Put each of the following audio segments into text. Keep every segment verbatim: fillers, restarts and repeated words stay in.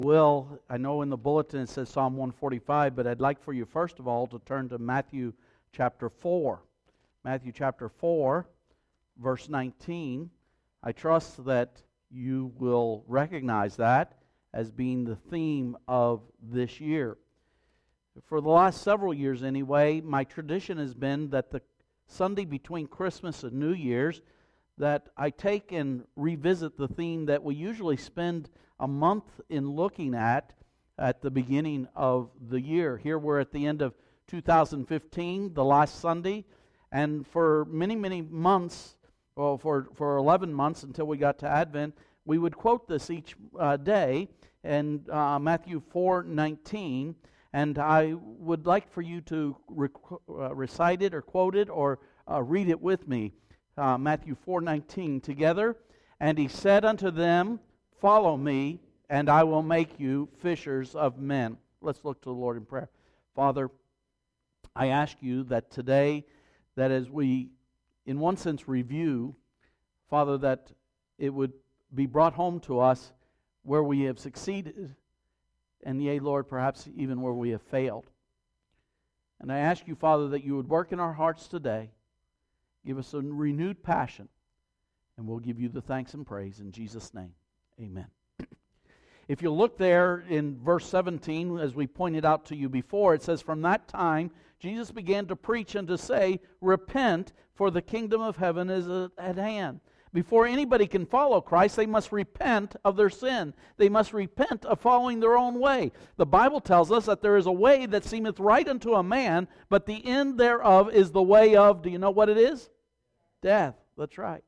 Will, I know in the bulletin it says Psalm one forty-five, but I'd like for you first of all to turn to Matthew chapter four. Matthew chapter four, verse nineteen. I trust that you will recognize that as being the theme of this year. For the last several years anyway, my tradition has been that the Sunday between Christmas and New Year's, that I take and revisit the theme that we usually spend a month in looking at at the beginning of the year. Here we're at the end of two thousand fifteen, the last Sunday, and for many, many months, well, for, for eleven months until we got to Advent, we would quote this each uh, day in uh, Matthew four nineteen, and I would like for you to rec- uh, recite it or quote it or uh, read it with me. Uh, Matthew four nineteen together. And he said unto them, follow me, and I will make you fishers of men. Let's look to the Lord in prayer. Father, I ask you that today, that as we, in one sense, review, Father, that it would be brought home to us where we have succeeded, and yea, Lord, perhaps even where we have failed. And I ask you, Father, that you would work in our hearts today, give us a renewed passion, and we'll give you the thanks and praise in Jesus' name. Amen. If you look there in verse seventeen, as we pointed out to you before, it says, from that time Jesus began to preach and to say, repent, for the kingdom of heaven is at hand. Before anybody can follow Christ, they must repent of their sin. They must repent of following their own way. The Bible tells us that there is a way that seemeth right unto a man, but the end thereof is the way of, do you know what it is? Death. That's right.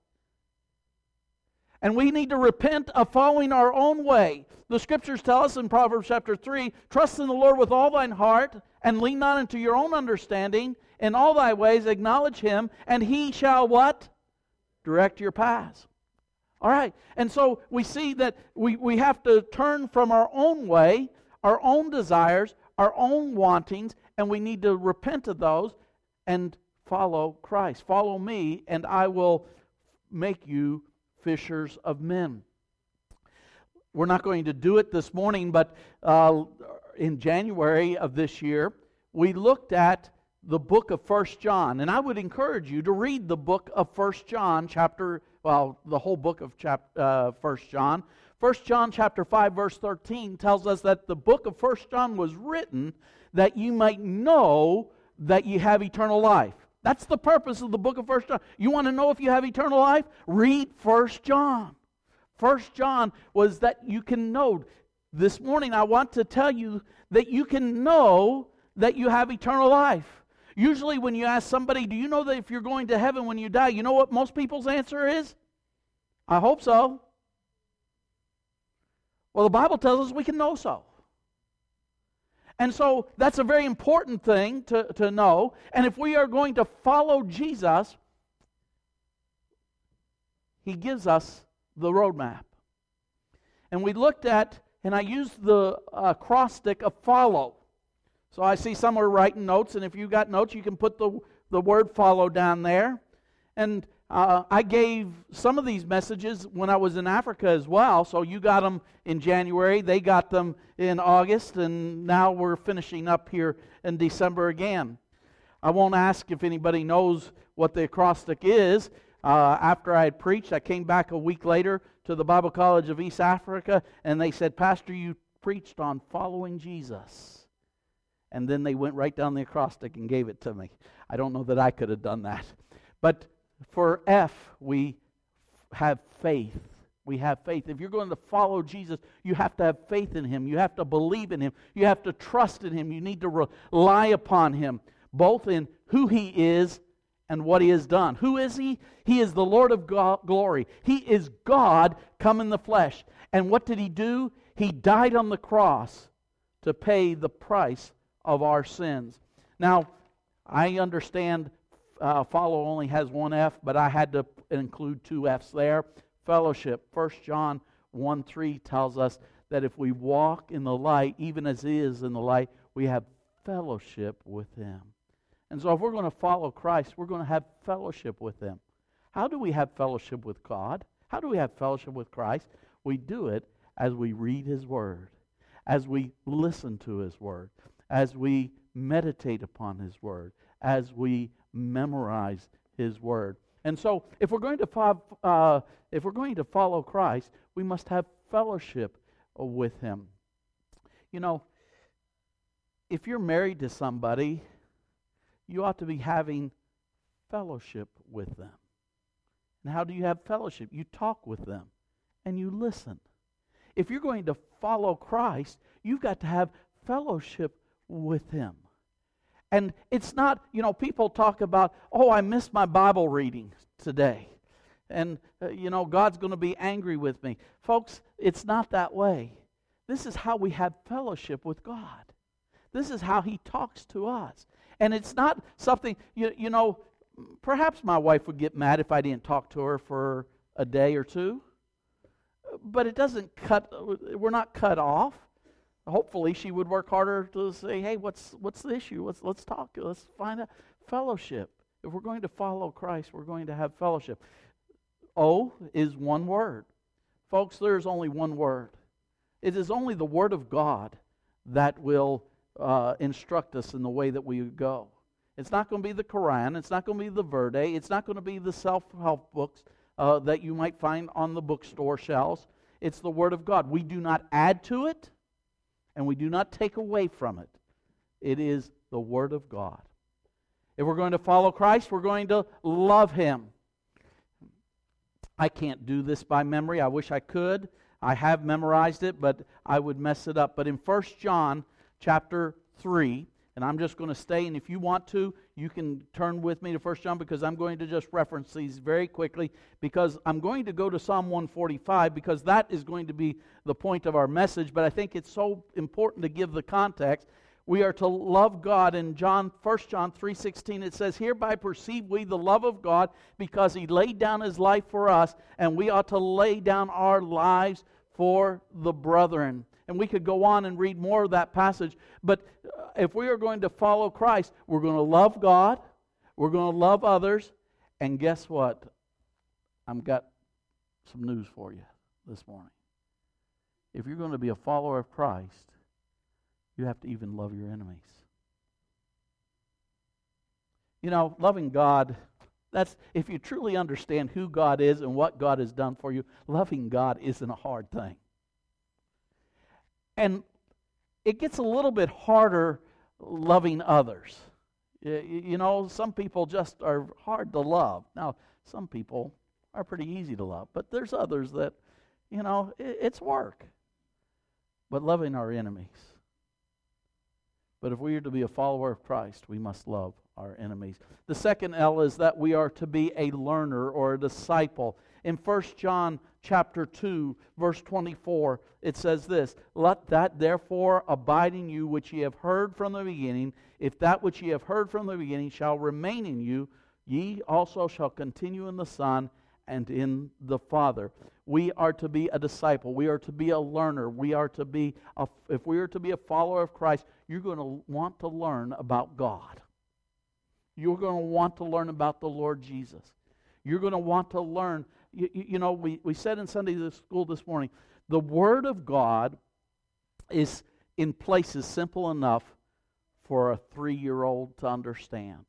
And we need to repent of following our own way. The Scriptures tell us in Proverbs chapter three, trust in the Lord with all thine heart, and lean not into your own understanding. In all thy ways acknowledge Him, and He shall what? Direct your paths. All right. And so we see that we, we have to turn from our own way, our own desires, our own wantings, and we need to repent of those and follow Christ. Follow me, and I will make you fishers of men. We're not going to do it this morning, but uh, in January of this year, we looked at the book of First John, and I would encourage you to read the book of First John, chapter, well, the whole book of chap, uh, First John. First John chapter five, verse thirteen tells us that the book of First John was written that you might know that you have eternal life. That's the purpose of the book of First John. You want to know if you have eternal life? Read First John. First John was that you can know. This morning I want to tell you that you can know that you have eternal life. Usually when you ask somebody, do you know that if you're going to heaven when you die, you know what most people's answer is? I hope so. Well, the Bible tells us we can know so. And so that's a very important thing to, to know. And if we are going to follow Jesus, He gives us the roadmap. And we looked at, and I used the acrostic of follow. So I see some are writing notes, and if you got notes, you can put the, the word follow down there. And uh, I gave some of these messages when I was in Africa as well. So you got them in January, they got them in August, and now we're finishing up here in December again. I won't ask if anybody knows what the acrostic is. Uh, after I had preached, I came back a week later to the Bible College of East Africa, and they said, Pastor, you preached on following Jesus. And then they went right down the acrostic and gave it to me. I don't know that I could have done that. But for F, we have faith. We have faith. If you're going to follow Jesus, you have to have faith in Him. You have to believe in Him. You have to trust in Him. You need to rely upon Him, both in who He is and what He has done. Who is He? He is the Lord of glory. He is God come in the flesh. And what did He do? He died on the cross to pay the price of our sins. Now, I understand uh, follow only has one F, but I had to include two F's there. Fellowship. First John one three tells us that if we walk in the light, even as He is in the light, we have fellowship with Him. And so if we're going to follow Christ, we're going to have fellowship with Him. How do we have fellowship with God? How do we have fellowship with Christ? We do it as we read His Word. as we listen to His Word, as we meditate upon His Word, as we memorize His Word. And so, if we're going to fo- uh, if we're going to follow Christ, we must have fellowship with Him. You know, if you're married to somebody, you ought to be having fellowship with them. And how do you have fellowship? You talk with them and you listen. If you're going to follow Christ, you've got to have fellowship with Him. And it's not, you know, people talk about, oh, I missed my Bible reading today. And, uh, you know, God's going to be angry with me. Folks, it's not that way. This is how we have fellowship with God. This is how He talks to us. And it's not something, you, you know, perhaps my wife would get mad if I didn't talk to her for a day or two. But it doesn't cut, we're not cut off. Hopefully she would work harder to say, hey, what's what's the issue? Let's, let's talk. Let's find a fellowship. If we're going to follow Christ, we're going to have fellowship. O is one word. Folks, there's only one word. It is only the Word of God that will uh, instruct us in the way that we go. It's not going to be the Quran. It's not going to be the Verde. It's not going to be the self-help books uh, that you might find on the bookstore shelves. It's the Word of God. We do not add to it, and we do not take away from it. It is the Word of God. If we're going to follow Christ, we're going to love Him. I can't do this by memory. I wish I could. I have memorized it, but I would mess it up. But in First John chapter three, and I'm just going to stay, and if you want to, you can turn with me to First John, because I'm going to just reference these very quickly, because I'm going to go to Psalm one forty-five, because that is going to be the point of our message, but I think it's so important to give the context. We are to love God. In John, First John three sixteen, it says, hereby perceive we the love of God, because He laid down His life for us, and we ought to lay down our lives for the brethren. And we could go on and read more of that passage, but if we are going to follow Christ, we're going to love God, we're going to love others, and guess what? I've got some news for you this morning. If you're going to be a follower of Christ, you have to even love your enemies. You know, loving God, that's, if you truly understand who God is and what God has done for you, loving God isn't a hard thing. And it gets a little bit harder loving others. You know, some people just are hard to love. Now, some people are pretty easy to love, but there's others that, you know, it's work. But loving our enemies. But if we are to be a follower of Christ, we must love our enemies. The second L is that we are to be a learner or a disciple. In First John chapter two, verse twenty-four, it says this, let that therefore abide in you which ye have heard from the beginning. If that which ye have heard from the beginning shall remain in you, ye also shall continue in the Son and in the Father. We are to be a disciple. We are to be a learner. We are to be, a, if we are to be a follower of Christ, you're going to want to learn about God. You're going to want to learn about the Lord Jesus. You're going to want to learn. You, you know, we, we said in Sunday school this morning, the Word of God is in places simple enough for a three-year-old to understand.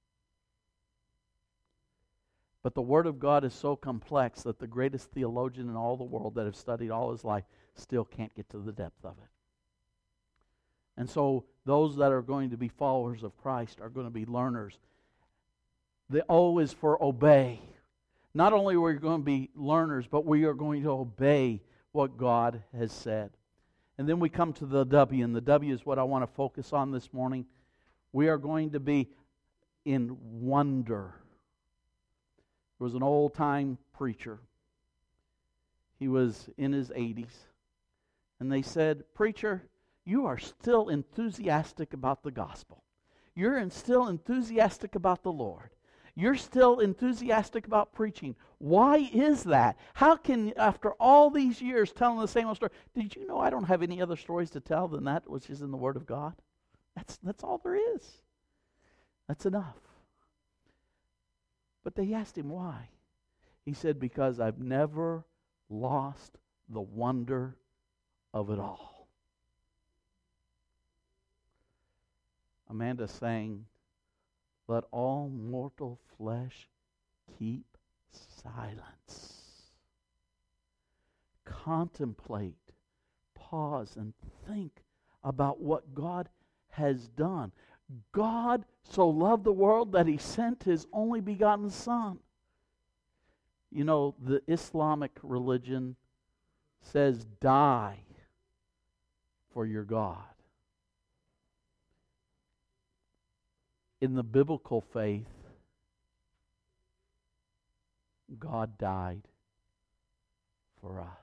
But the Word of God is so complex that the greatest theologian in all the world that have studied all his life still can't get to the depth of it. And so those that are going to be followers of Christ are going to be learners. The O is for obey. Not only are we going to be learners, but we are going to obey what God has said. And then we come to the W, and the W is what I want to focus on this morning. We are going to be in wonder. There was an old-time preacher. He was in his eighties. And they said, preacher, you are still enthusiastic about the gospel. You're still enthusiastic about the Lord. You're still enthusiastic about preaching. Why is that? How can, after all these years telling the same old story, did you know I don't have any other stories to tell than that which is in the Word of God? That's, that's all there is. That's enough. But they asked him why. He said, because I've never lost the wonder of it all. Amanda sang, "Let all mortal flesh keep silence." Contemplate, pause, and think about what God has done. God so loved the world that He sent His only begotten Son. You know, the Islamic religion says, die for your God. In the biblical faith, God died for us.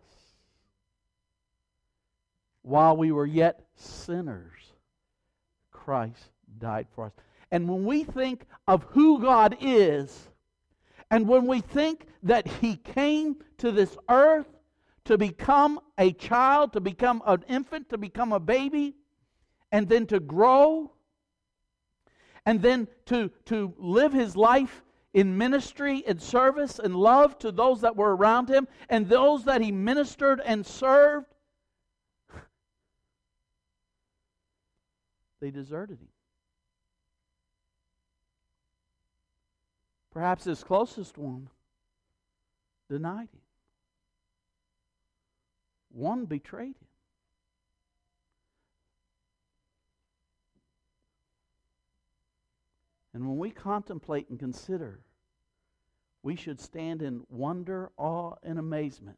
While we were yet sinners, Christ died for us. And when we think of who God is, and when we think that He came to this earth to become a child, to become an infant, to become a baby, and then to grow, and then to, to live His life in ministry and service and love to those that were around Him, and those that He ministered and served, they deserted Him. Perhaps His closest one denied Him. One betrayed Him. And when we contemplate and consider, we should stand in wonder, awe, and amazement.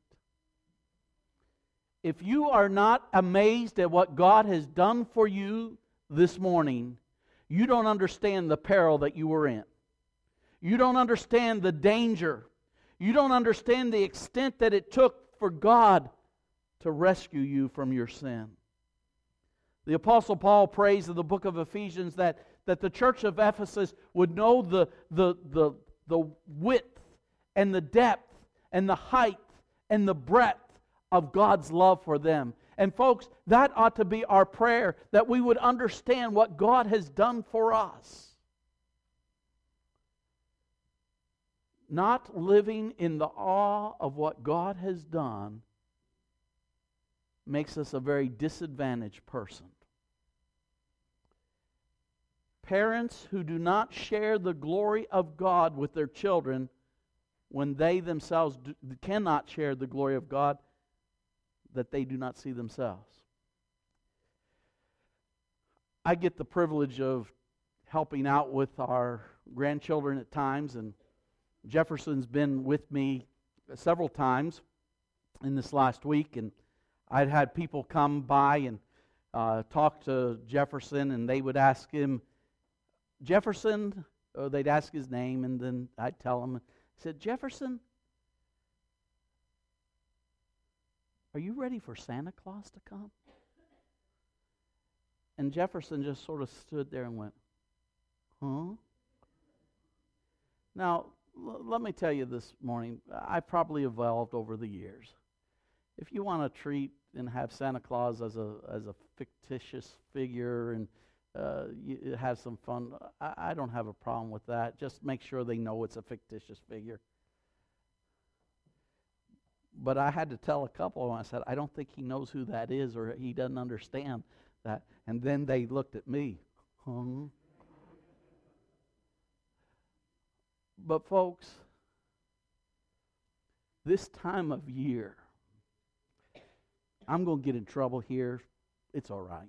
If you are not amazed at what God has done for you this morning, you don't understand the peril that you were in. You don't understand the danger. You don't understand the extent that it took for God to rescue you from your sin. The Apostle Paul prays in the book of Ephesians that, that the church of Ephesus would know the, the, the, the width and the depth and the height and the breadth of God's love for them. And folks, that ought to be our prayer, that we would understand what God has done for us. Not living in the awe of what God has done makes us a very disadvantaged person. Parents who do not share the glory of God with their children, when they themselves do, cannot share the glory of God that they do not see themselves. I get the privilege of helping out with our grandchildren at times, and Jefferson's been with me several times in this last week, and I'd had people come by and uh, talk to Jefferson, and they would ask him, Jefferson, or they'd ask his name, and then I'd tell him, I said, Jefferson, are you ready for Santa Claus to come? And Jefferson just sort of stood there and went, huh? Now, l- let me tell you this morning, I probably evolved over the years. If you want to treat and have Santa Claus as a as a fictitious figure and uh, you have some fun, I, I don't have a problem with that. Just make sure they know it's a fictitious figure. But I had to tell a couple of them, I said, I don't think he knows who that is, or he doesn't understand that. And then they looked at me. Huh? But folks, this time of year, I'm going to get in trouble here. It's all right.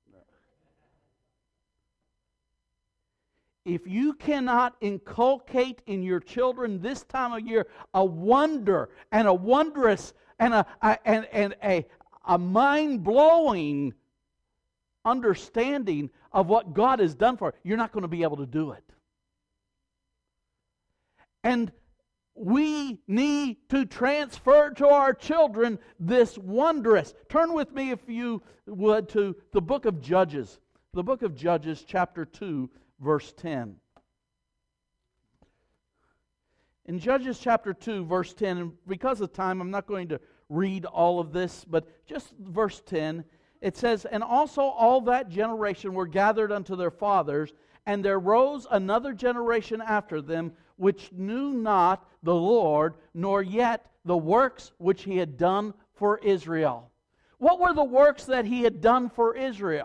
If you cannot inculcate in your children this time of year a wonder and a wondrous and a, a and, and a, a mind-blowing understanding of what God has done for you, you're not going to be able to do it. And we need to transfer to our children this wondrous. Turn with me, if you would, to the book of Judges. The book of Judges, chapter two, verse ten. In Judges chapter two, verse ten, and because of time, I'm not going to read all of this, but just verse ten, it says, And also all that generation were gathered unto their fathers, and there rose another generation after them, which knew not the Lord, nor yet the works which He had done for Israel. What were the works that He had done for Israel?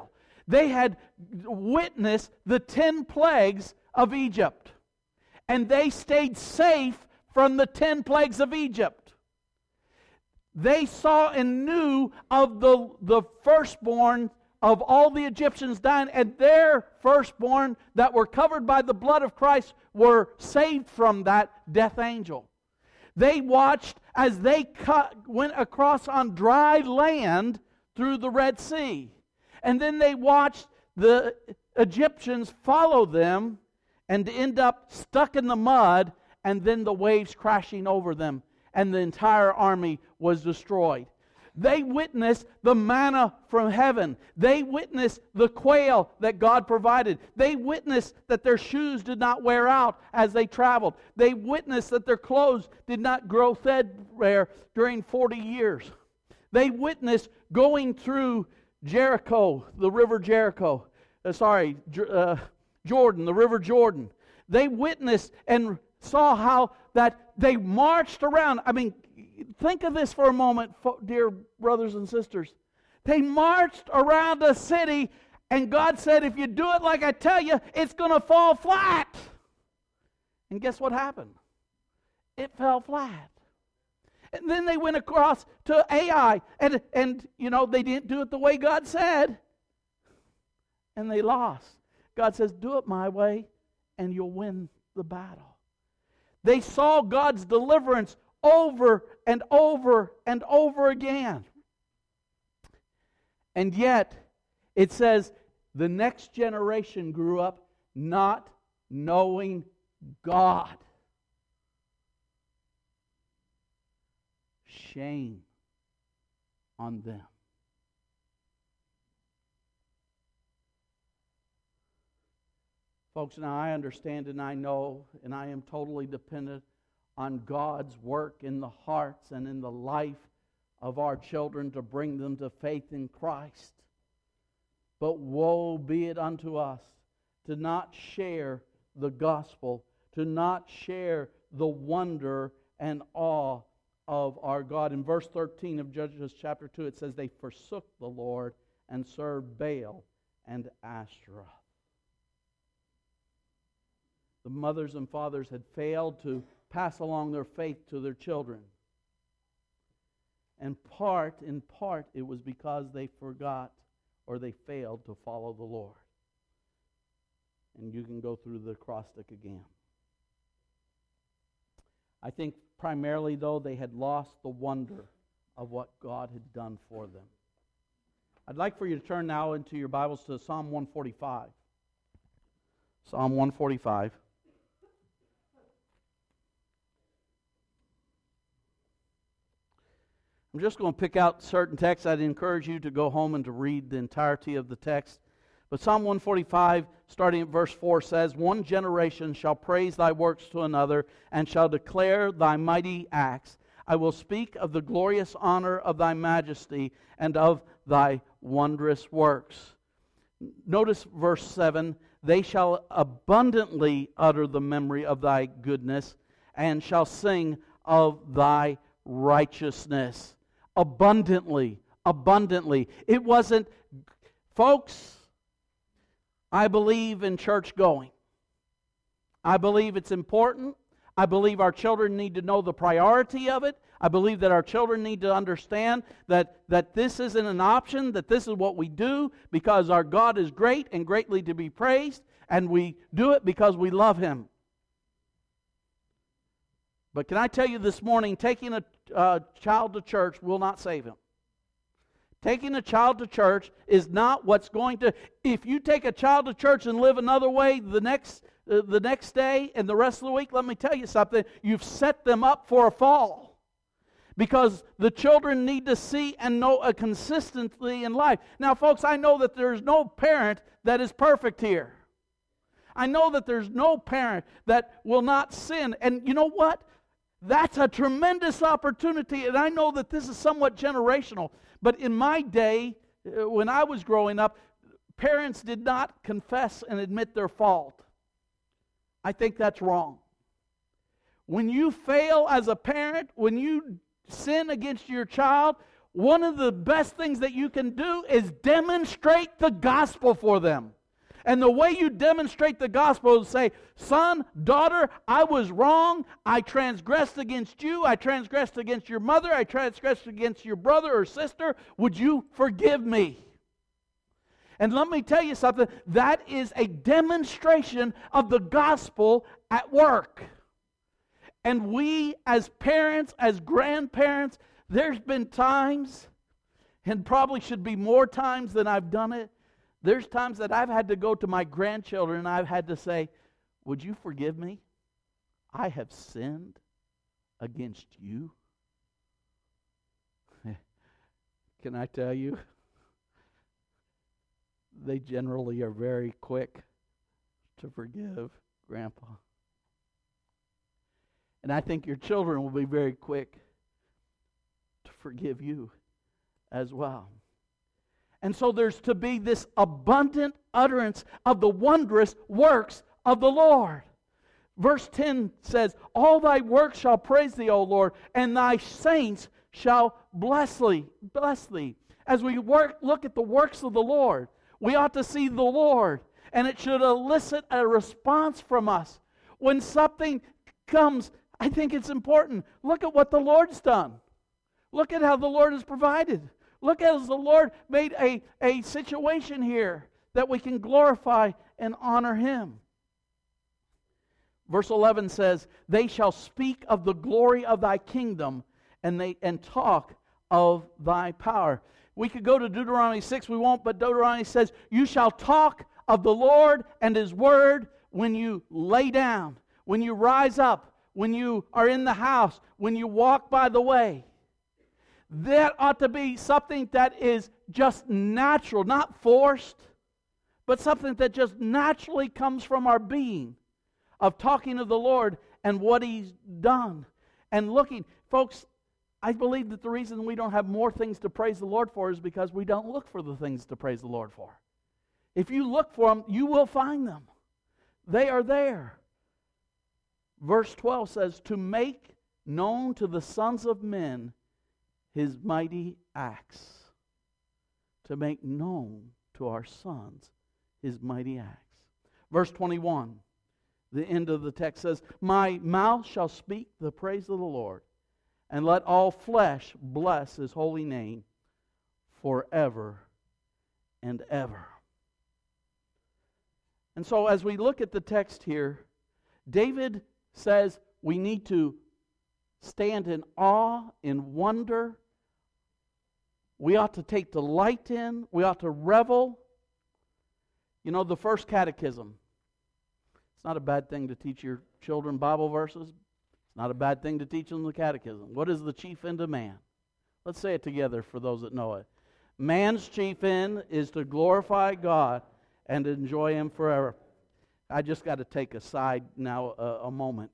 They had witnessed the ten plagues of Egypt. And they stayed safe from the ten plagues of Egypt. They saw and knew of the, the firstborn of all the Egyptians dying, and their firstborn that were covered by the blood of Christ were saved from that death angel. They watched as they cut, went across on dry land through the Red Sea. And then they watched the Egyptians follow them and end up stuck in the mud, and then the waves crashing over them, and the entire army was destroyed. They witnessed the manna from heaven. They witnessed the quail that God provided. They witnessed that their shoes did not wear out as they traveled. They witnessed that their clothes did not grow threadbare during forty years. They witnessed going through Jericho, the river Jericho. Uh, sorry, uh, Jordan, the river Jordan. They witnessed and saw how that they marched around. I mean, think of this for a moment, dear brothers and sisters. They marched around a city, and God said, if you do it like I tell you, it's going to fall flat. And guess what happened? It fell flat. And then they went across to Ai, and, and you know, they didn't do it the way God said, and they lost. God says, do it my way, and you'll win the battle. They saw God's deliverance over and over and over again. And yet, it says, the next generation grew up not knowing God. Shame on them. Folks, now I understand and I know and I am totally dependent on God's work in the hearts and in the life of our children to bring them to faith in Christ. But woe be it unto us to not share the gospel, to not share the wonder and awe of our God. In verse thirteen of Judges chapter two, it says, they forsook the Lord and served Baal and Ashtoreth. The mothers and fathers had failed to pass along their faith to their children. And part, in part, it was because they forgot or they failed to follow the Lord. And you can go through the acrostic again. I think primarily, though, they had lost the wonder of what God had done for them. I'd like for you to turn now into your Bibles to Psalm one forty-five. Psalm one forty-five. I'm just going to pick out certain texts. I'd encourage you to go home and to read the entirety of the text. But Psalm one forty-five, starting at verse four, says, one generation shall praise thy works to another, and shall declare thy mighty acts. I will speak of the glorious honor of thy majesty, and of thy wondrous works. Notice verse seven, they shall abundantly utter the memory of thy goodness, and shall sing of thy righteousness. Abundantly, abundantly. It wasn't, folks, I believe in church going. I believe it's important. I believe our children need to know the priority of it. I believe that our children need to understand that, that this isn't an option, that this is what we do because our God is great and greatly to be praised, and we do it because we love Him. But can I tell you this morning, taking a uh, child to church will not save him. Taking a child to church is not what's going to... If you take a child to church and live another way the next, uh, the next day and the rest of the week, let me tell you something, you've set them up for a fall. Because the children need to see and know a consistency in life. Now, folks, I know that there's no parent that is perfect here. I know that there's no parent that will not sin. And you know what? That's a tremendous opportunity, and I know that this is somewhat generational. But in my day, when I was growing up, parents did not confess and admit their fault. I think that's wrong. When you fail as a parent, when you sin against your child, one of the best things that you can do is demonstrate the gospel for them. And the way you demonstrate the gospel is say, son, daughter, I was wrong. I transgressed against you. I transgressed against your mother. I transgressed against your brother or sister. Would you forgive me? And let me tell you something. That is a demonstration of the gospel at work. And we as parents, as grandparents, there's been times, and probably should be more times than I've done it, there's times that I've had to go to my grandchildren and I've had to say, would you forgive me? I have sinned against you. Can I tell you? They generally are very quick to forgive Grandpa. And I think your children will be very quick to forgive you as well. And so there's to be this abundant utterance of the wondrous works of the Lord. Verse ten says, all thy works shall praise thee, O Lord, and thy saints shall bless thee. Bless thee. As we work, look at the works of the Lord, we ought to see the Lord, and it should elicit a response from us. When something comes, I think it's important. Look at what the Lord's done. Look at how the Lord has provided. Look as the Lord made a, a situation here that we can glorify and honor Him. Verse eleven says, they shall speak of the glory of thy kingdom and they and talk of thy power. We could go to Deuteronomy six, we won't, but Deuteronomy says, you shall talk of the Lord and His word when you lay down, when you rise up, when you are in the house, when you walk by the way. That ought to be something that is just natural, not forced, but something that just naturally comes from our being, of talking of the Lord and what He's done. And looking, folks, I believe that the reason we don't have more things to praise the Lord for is because we don't look for the things to praise the Lord for. If you look for them, you will find them. They are there. Verse twelve says, to make known to the sons of men His mighty acts. To make known to our sons His mighty acts. Verse twenty-one, the end of the text says, my mouth shall speak the praise of the Lord, and let all flesh bless His holy name forever and ever. And so as we look at the text here, David says we need to stand in awe, in wonder. We ought to take delight in. We ought to revel. You know, the first catechism. It's not a bad thing to teach your children Bible verses. It's not a bad thing to teach them the catechism. What is the chief end of man? Let's say it together for those that know it. Man's chief end is to glorify God and enjoy Him forever. I just got to take a side now, uh, a moment.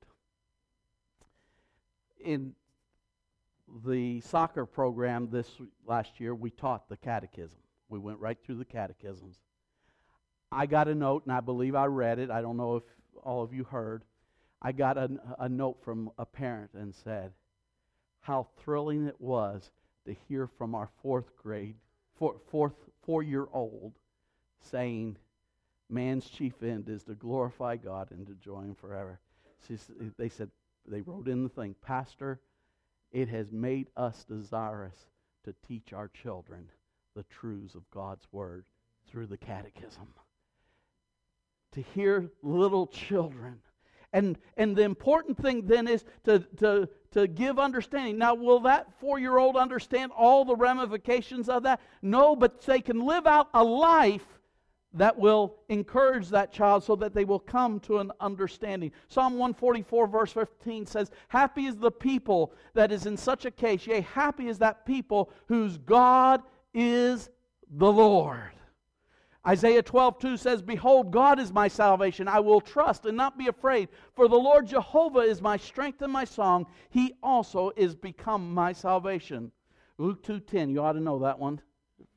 In the soccer program this last year, we taught the catechism. We went right through the catechisms. I got a note, and I believe I read it. I don't know if all of you heard. I got a, a note from a parent and said how thrilling it was to hear from our fourth grade, four, fourth, four-year-old saying, man's chief end is to glorify God and to enjoy Him forever. They said, they wrote in the thing, Pastor, it has made us desirous to teach our children the truths of God's Word through the catechism. To hear little children. And and the important thing then is to, to, to give understanding. Now, will that four-year-old understand all the ramifications of that? No, but they can live out a life that will encourage that child so that they will come to an understanding. Psalm one forty-four verse fifteen says, happy is the people that is in such a case, yea, happy is that people whose God is the Lord. Isaiah twelve two says, behold, God is my salvation. I will trust and not be afraid. For the Lord Jehovah is my strength and my song. He also is become my salvation. Luke two ten, you ought to know that one.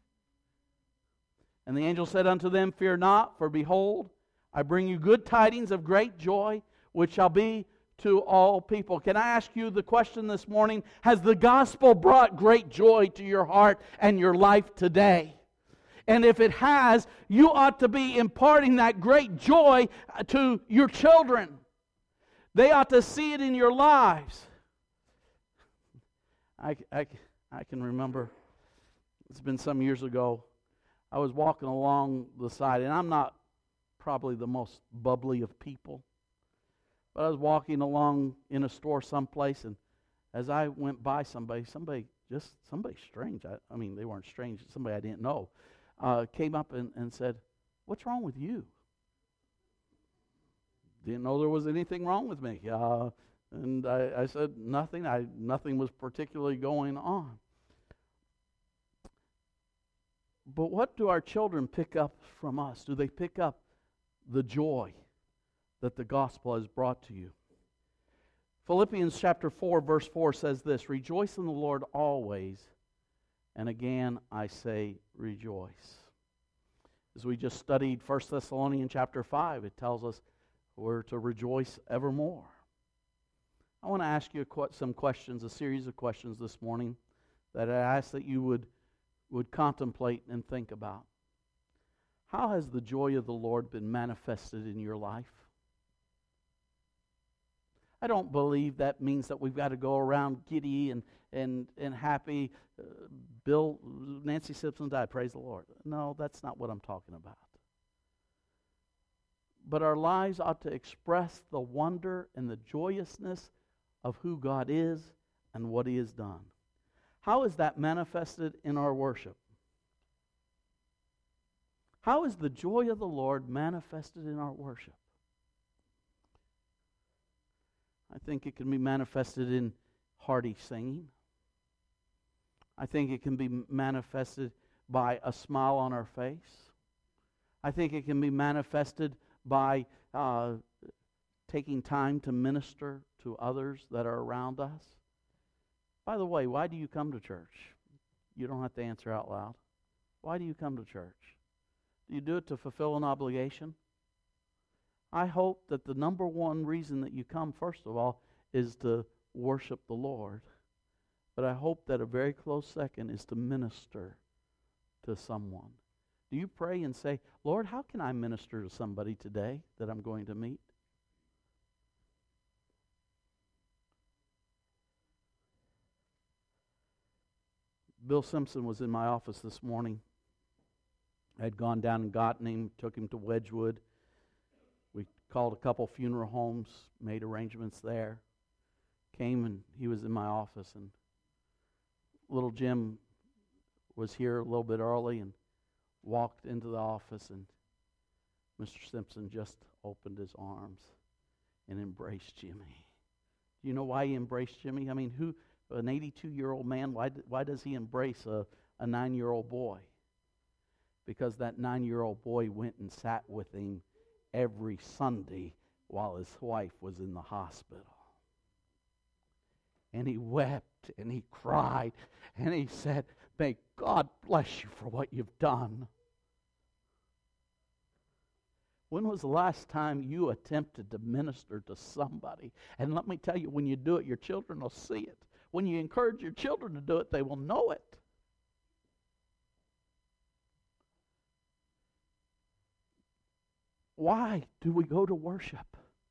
And the angel said unto them, fear not, for behold, I bring you good tidings of great joy, which shall be to all people. Can I ask you the question this morning? Has the gospel brought great joy to your heart and your life today? And if it has, you ought to be imparting that great joy to your children. They ought to see it in your lives. I, I, I can remember, it's been some years ago, I was walking along the side, and I'm not probably the most bubbly of people, but I was walking along in a store someplace, and as I went by somebody, somebody, just somebody strange, I, I mean, they weren't strange, somebody I didn't know, uh, came up and, and said, "What's wrong with you?" Didn't know there was anything wrong with me. Uh, and I, I said, nothing. I nothing was particularly going on. But what do our children pick up from us? Do they pick up the joy that the gospel has brought to you? Philippians chapter four, verse four says this, "Rejoice in the Lord always, and again I say rejoice." As we just studied First Thessalonians chapter five, it tells us we're to rejoice evermore. I want to ask you some questions, a series of questions this morning that I ask that you would, would contemplate and think about. How has the joy of the Lord been manifested in your life? I don't believe that means that we've got to go around giddy and, and, and happy. Uh, Bill, Nancy Simpson died, praise the Lord. No, that's not what I'm talking about. But our lives ought to express the wonder and the joyousness of who God is and what He has done. How is that manifested in our worship? How is the joy of the Lord manifested in our worship? I think it can be manifested in hearty singing. I think it can be manifested by a smile on our face. I think it can be manifested by uh, taking time to minister to others that are around us. By the way, why do you come to church? You don't have to answer out loud. Why do you come to church? Do you do it to fulfill an obligation? I hope that the number one reason that you come, first of all, is to worship the Lord. But I hope that a very close second is to minister to someone. Do you pray and say, "Lord, how can I minister to somebody today that I'm going to meet?" Bill Simpson was in my office this morning. I had gone down and gotten him, took him to Wedgwood. We called a couple funeral homes, made arrangements there. Came and he was in my office, and little Jim was here a little bit early and walked into the office, and Mister Simpson just opened his arms and embraced Jimmy. Do you know why he embraced Jimmy? I mean, who, an eighty-two-year-old man, why, why does he embrace a, a nine-year-old boy? Because that nine-year-old boy went and sat with him every Sunday while his wife was in the hospital. And he wept and he cried and he said, "May God bless you for what you've done." When was the last time you attempted to minister to somebody? And let me tell you, when you do it, your children will see it. When you encourage your children to do it, they will know it. Why do we go to worship?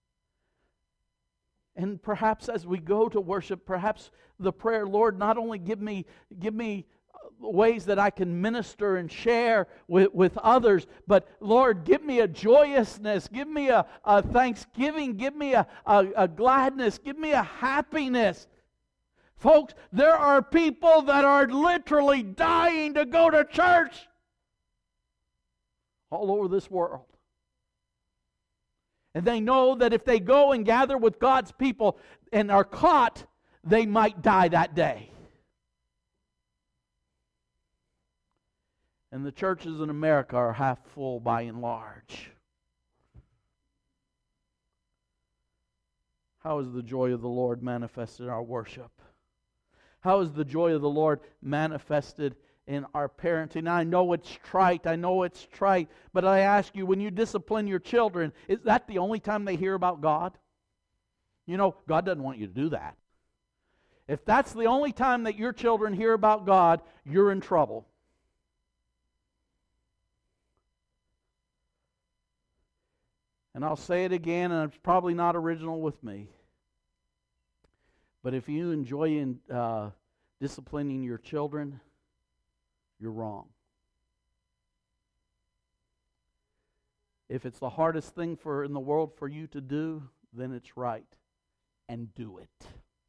And perhaps as we go to worship, perhaps the prayer, "Lord, not only give me, give me ways that I can minister and share with, with others, but Lord, give me a joyousness, give me a, a thanksgiving, give me a, a, a gladness, give me a happiness." Folks, there are people that are literally dying to go to church all over this world. And they know that if they go and gather with God's people and are caught, they might die that day. And the churches in America are half full by and large. How is the joy of the Lord manifested in our worship? How is the joy of the Lord manifested in our parenting? I know it's trite, I know it's trite, but I ask you, when you discipline your children, is that the only time they hear about God? You know, God doesn't want you to do that. If that's the only time that your children hear about God, you're in trouble. And I'll say it again, and it's probably not original with me. But if you enjoy in, uh, disciplining your children, you're wrong. If it's the hardest thing for in the world for you to do, then it's right. And do it.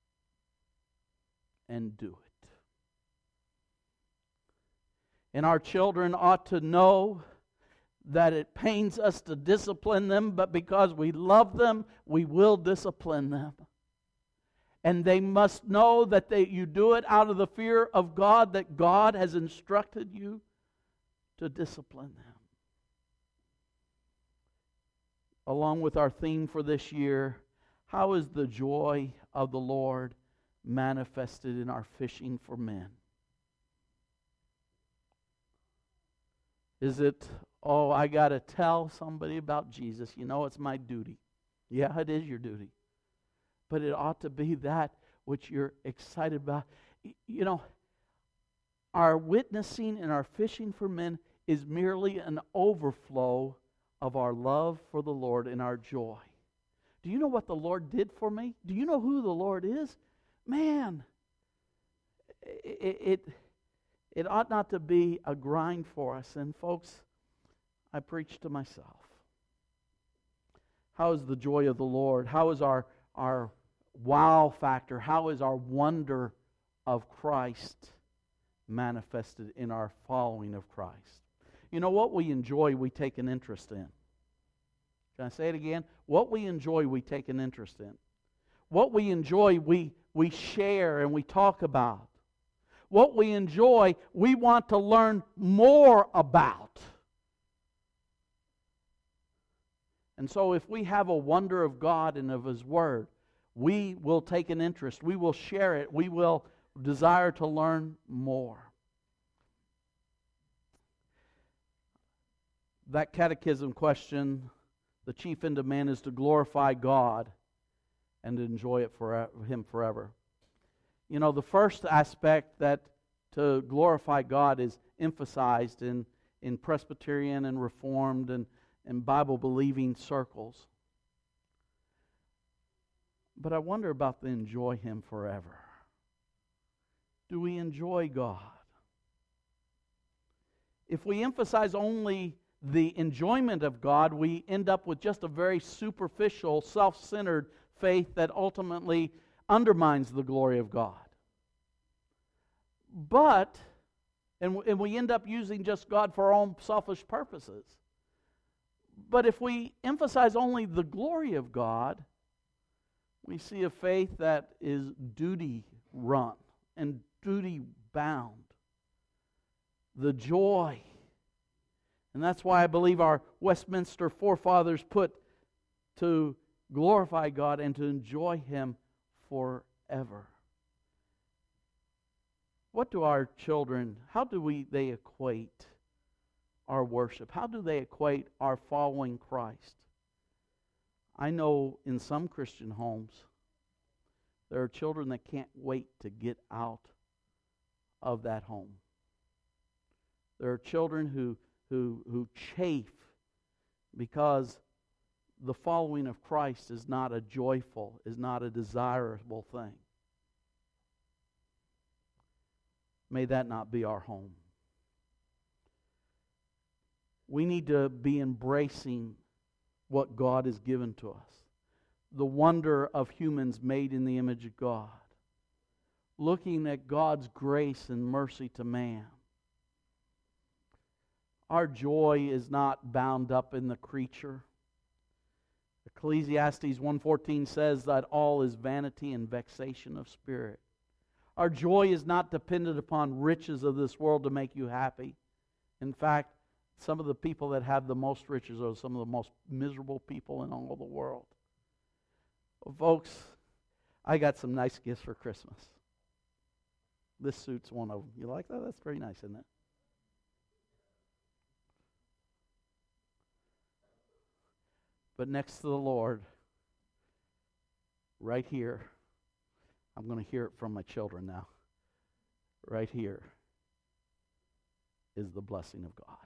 And do it. And our children ought to know that it pains us to discipline them, but because we love them, we will discipline them. And they must know that they, you do it out of the fear of God, that God has instructed you to discipline them. Along with our theme for this year, how is the joy of the Lord manifested in our fishing for men? Is it, oh, I got to tell somebody about Jesus. You know, it's my duty. Yeah, it is your duty. But it ought to be that which you're excited about. You know, our witnessing and our fishing for men is merely an overflow of our love for the Lord and our joy. Do you know what the Lord did for me? Do you know who the Lord is? Man, it, it, it ought not to be a grind for us. And folks, I preach to myself. How is the joy of the Lord? How is our, our wow factor? How is our wonder of Christ manifested in our following of Christ? You know, what we enjoy, we take an interest in. Can I say it again? What we enjoy, we take an interest in. What we enjoy, we, we share and we talk about. What we enjoy, we want to learn more about. And so if we have a wonder of God and of His Word, we will take an interest. We will share it. We will desire to learn more. That catechism question, the chief end of man is to glorify God and to enjoy it for Him forever. You know, the first aspect that to glorify God is emphasized in, in Presbyterian and Reformed and, and Bible-believing circles. But I wonder about the enjoy Him forever. Do we enjoy God? If we emphasize only the enjoyment of God, we end up with just a very superficial, self-centered faith that ultimately undermines the glory of God. But, and, and we end up using just God for our own selfish purposes. But if we emphasize only the glory of God, we see a faith that is duty-run and duty-bound. The joy. And that's why I believe our Westminster forefathers put to glorify God and to enjoy Him forever. What do our children, how do we they equate our worship? How do they equate our following Christ? I know in some Christian homes, there are children that can't wait to get out of that home. There are children who who who chafe because the following of Christ is not a joyful, is not a desirable thing. May that not be our home. We need to be embracing what God has given to us. The wonder of humans made in the image of God. Looking at God's grace and mercy to man. Our joy is not bound up in the creature. Ecclesiastes one fourteen says that all is vanity and vexation of spirit. Our joy is not dependent upon riches of this world to make you happy. In fact, some of the people that have the most riches are some of the most miserable people in all the world. Well, folks, I got some nice gifts for Christmas. This suit's one of them. You like that? That's pretty nice, isn't it? But next to the Lord, right here, I'm going to hear it from my children now. Right here is the blessing of God.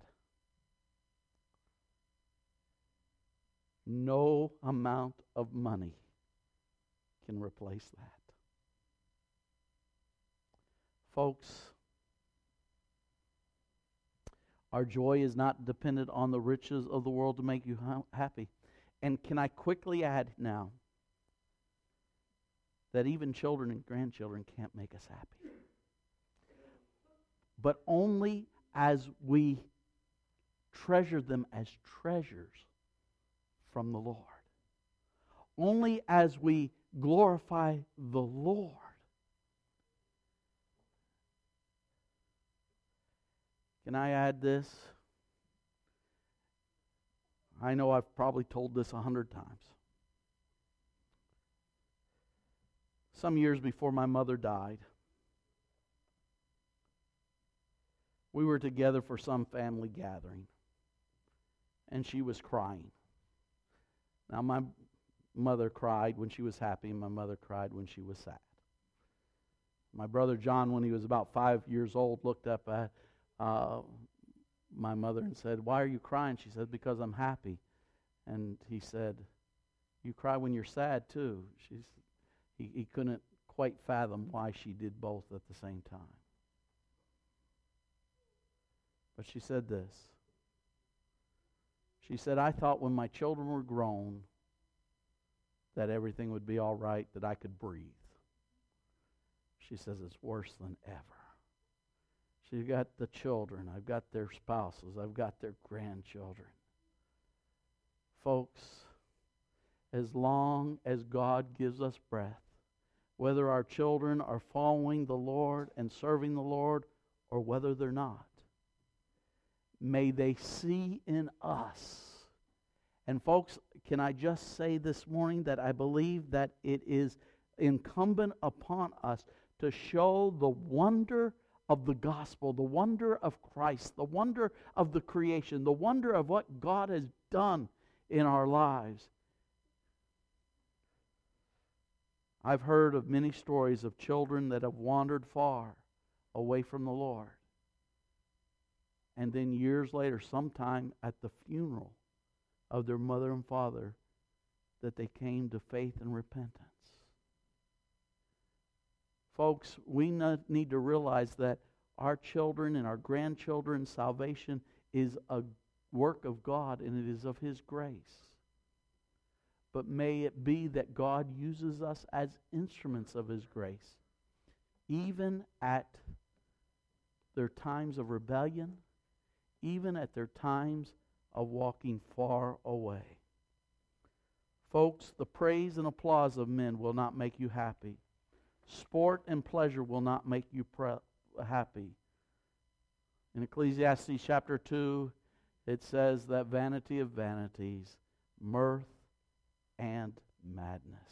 No amount of money can replace that. Folks, our joy is not dependent on the riches of the world to make you ha- happy. And can I quickly add now that even children and grandchildren can't make us happy. But only as we treasure them as treasures from the Lord. Only as we glorify the Lord. Can I add this? I know I've probably told this a hundred times. Some years before my mother died, we were together for some family gathering, and she was crying. Now, my mother cried when she was happy, and my mother cried when she was sad. My brother John, when he was about five years old, looked up at uh, my mother and said, "Why are you crying?" She said, "Because I'm happy." And he said, "You cry when you're sad, too." She's, he, he couldn't quite fathom why she did both at the same time. But she said this. She said, "I thought when my children were grown that everything would be all right, that I could breathe." She says, "It's worse than ever." She's got the children. I've got their spouses. I've got their grandchildren. Folks, as long as God gives us breath, whether our children are following the Lord and serving the Lord or whether they're not, may they see in us. And folks, can I just say this morning that I believe that it is incumbent upon us to show the wonder of the gospel, the wonder of Christ, the wonder of the creation, the wonder of what God has done in our lives. I've heard of many stories of children that have wandered far away from the Lord. And then years later, sometime at the funeral of their mother and father, that they came to faith and repentance. Folks, we need to realize that our children and our grandchildren's salvation is a work of God, and it is of His grace. But may it be that God uses us as instruments of His grace, even at their times of rebellion, even at their times of walking far away. Folks, the praise and applause of men will not make you happy. Sport and pleasure will not make you pre- happy. In Ecclesiastes chapter two, it says that vanity of vanities, mirth and madness.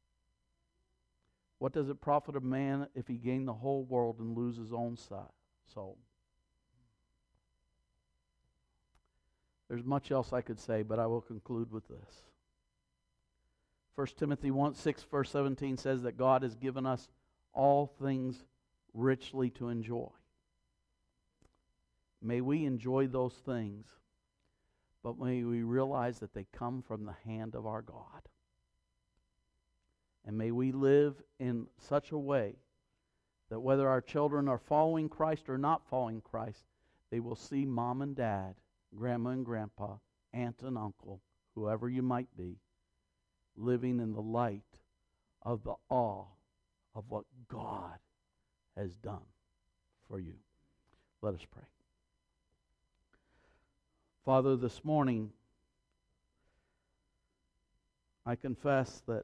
What does it profit a man if he gain the whole world and lose his own soul? There's much else I could say, but I will conclude with this. First Timothy one, six, verse seventeen says that God has given us all things richly to enjoy. May we enjoy those things, but may we realize that they come from the hand of our God. And may we live in such a way that whether our children are following Christ or not following Christ, they will see mom and dad, grandma and grandpa, aunt and uncle, whoever you might be, living in the light of the awe of what God has done for you. Let us pray. Father, this morning, I confess that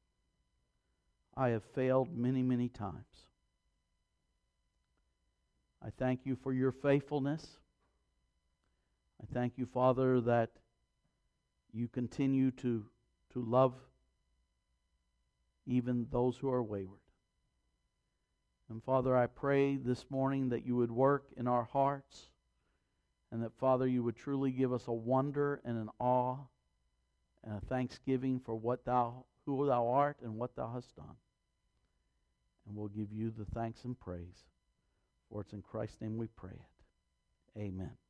I have failed many, many times. I thank you for your faithfulness. I thank you, Father, that you continue to, to love even those who are wayward. And Father, I pray this morning that you would work in our hearts, and that, Father, you would truly give us a wonder and an awe and a thanksgiving for what thou, who thou art and what thou hast done. And we'll give you the thanks and praise. For it's in Christ's name we pray it. Amen.